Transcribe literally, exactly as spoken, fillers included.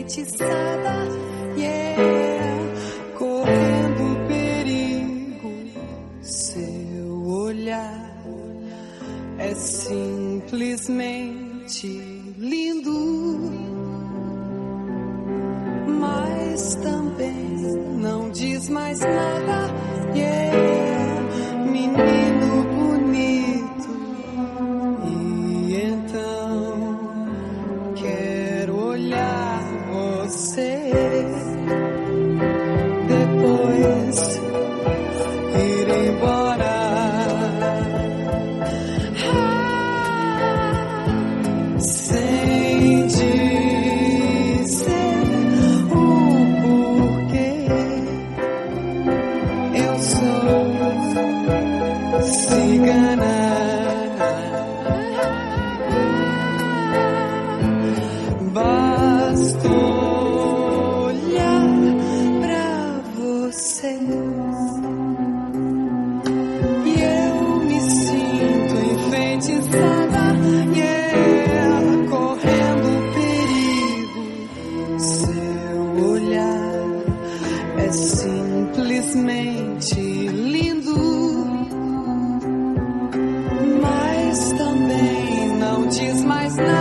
enfeitiçada, yeah, correndo perigo. Seu olhar é simplesmente lindo, mas também não diz mais nada, yeah, menino bonito. E então quero olhar você, depois ir embora. Ah, sem dizer o porquê. Eu sou cigana. Basta olhar pra você e eu me sinto enfeitiçada, yeah, correndo perigo. Seu olhar é simplesmente lindo, mas também não diz mais nada.